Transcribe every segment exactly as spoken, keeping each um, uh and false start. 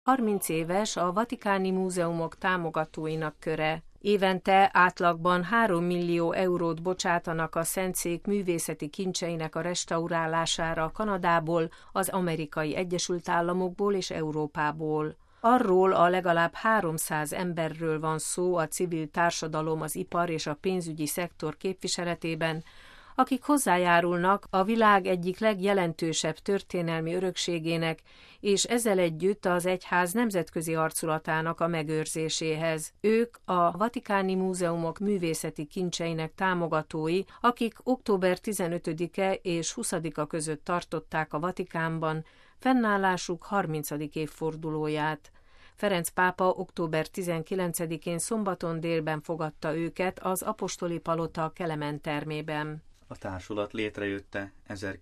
harminc éves a Vatikáni Múzeumok támogatóinak köre. Évente átlagban három millió eurót bocsátanak a Szentszék művészeti kincseinek a restaurálására Kanadából, az Amerikai Egyesült Államokból és Európából. Arról a legalább háromszáz emberről van szó a civil társadalom, az ipar és a pénzügyi szektor képviseletében, akik hozzájárulnak a világ egyik legjelentősebb történelmi örökségének, és ezzel együtt az egyház nemzetközi arculatának a megőrzéséhez. Ők a Vatikáni Múzeumok művészeti kincseinek támogatói, akik október tizenötödike és huszadika között tartották a Vatikánban fennállásuk harmincadik évfordulóját. Ferenc pápa október tizenkilencedikén szombaton délben fogadta őket az apostoli palota Kelemen termében. A társulat létrejötte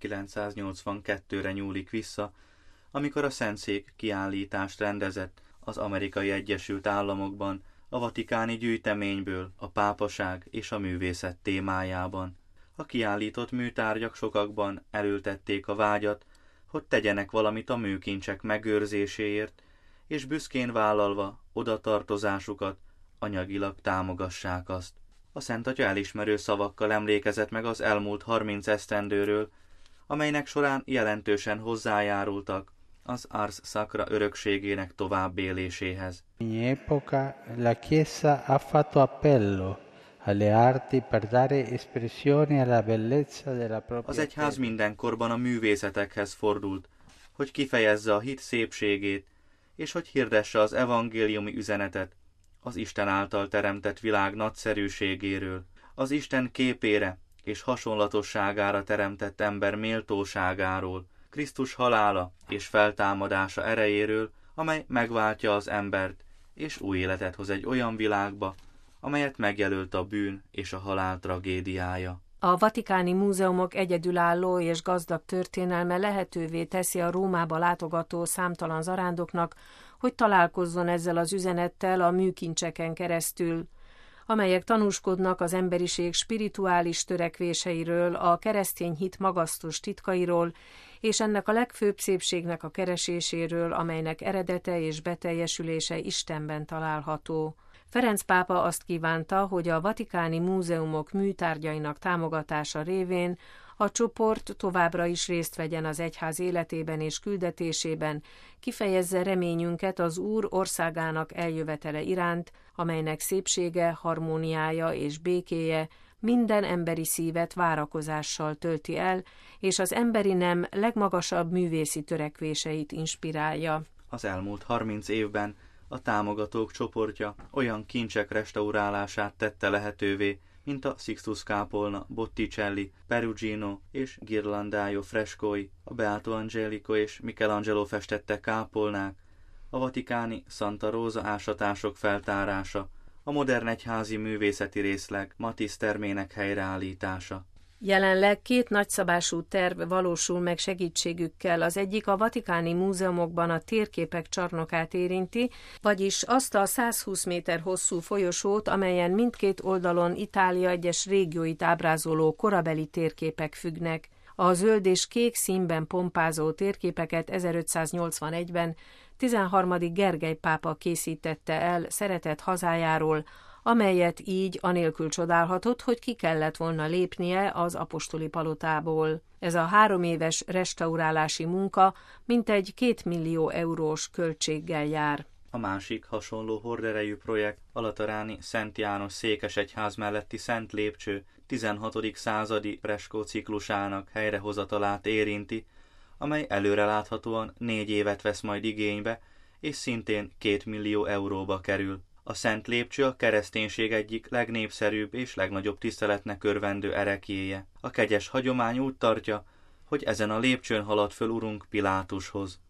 ezerkilencszáznyolcvankettőre nyúlik vissza, amikor a Szentszék kiállítást rendezett az Amerikai Egyesült Államokban a vatikáni gyűjteményből a pápaság és a művészet témájában. A kiállított műtárgyak sokakban elültették a vágyat, hogy tegyenek valamit a műkincsek megőrzéséért, és büszkén vállalva odatartozásukat anyagilag támogassák azt. A Szent Atya elismerő szavakkal emlékezett meg az elmúlt harminc esztendőről, amelynek során jelentősen hozzájárultak az Ars Sacra örökségének továbbéléséhez. In epoca la Chiesa ha fatto appello alle arti per dare espressione alla bellezza della propria. Az egyház mindenkorban a művészetekhez fordult, hogy kifejezze a hit szépségét, és hogy hirdesse az evangéliumi üzenetet az Isten által teremtett világ nagyszerűségéről, az Isten képére és hasonlatosságára teremtett ember méltóságáról, Krisztus halála és feltámadása erejéről, amely megváltja az embert, és új életet hoz egy olyan világba, amelyet megjelölt a bűn és a halál tragédiája. A Vatikáni Múzeumok egyedülálló és gazdag történelme lehetővé teszi a Rómába látogató számtalan zarándoknak, hogy találkozzon ezzel az üzenettel a műkincseken keresztül, amelyek tanúskodnak az emberiség spirituális törekvéseiről, a keresztény hit magasztos titkairól, és ennek a legfőbb szépségnek a kereséséről, amelynek eredete és beteljesülése Istenben található. Ferenc pápa azt kívánta, hogy a Vatikáni Múzeumok műtárgyainak támogatása révén a csoport továbbra is részt vegyen az egyház életében és küldetésében, kifejezze reményünket az Úr országának eljövetele iránt, amelynek szépsége, harmóniája és békéje minden emberi szívet várakozással tölti el, és az emberi nem legmagasabb művészi törekvéseit inspirálja. Az elmúlt harminc évben a támogatók csoportja olyan kincsek restaurálását tette lehetővé, mint a Sixtus kápolna, Botticelli, Perugino és Ghirlandaio freskói, a Beato Angelico és Michelangelo festette kápolnák, a vatikáni Santa Rosa ásatások feltárása, a modern egyházi művészeti részleg Matisse termének helyreállítása. Jelenleg két nagyszabású terv valósul meg segítségükkel. Az egyik a Vatikáni Múzeumokban a térképek csarnokát érinti, vagyis azt a százhúsz méter hosszú folyosót, amelyen mindkét oldalon Itália egyes régióit ábrázoló korabeli térképek függnek. A zöld és kék színben pompázó térképeket ezerötszáznyolcvanegyben tizenharmadik Gergely pápa készítette el szeretett hazájáról, amelyet így anélkül csodálhatott, hogy ki kellett volna lépnie az apostoli palotából. Ez a három éves restaurálási munka mintegy két millió eurós költséggel jár. A másik hasonló horderejű projekt a lateráni Szent János székesegyház melletti Szent Lépcső tizenhatodik századi freskó ciklusának helyrehozatalát érinti, amely előreláthatóan négy évet vesz majd igénybe, és szintén két millió euróba kerül. A Szent Lépcső a kereszténység egyik legnépszerűbb és legnagyobb tiszteletnek örvendő ereklyéje. A kegyes hagyomány úgy tartja, hogy ezen a lépcsőn halad föl Urunk Pilátushoz.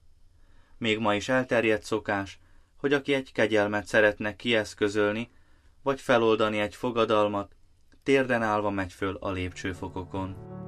Még ma is elterjedt szokás, hogy aki egy kegyelmet szeretne kieszközölni, vagy feloldani egy fogadalmat, térden állva megy föl a lépcsőfokokon.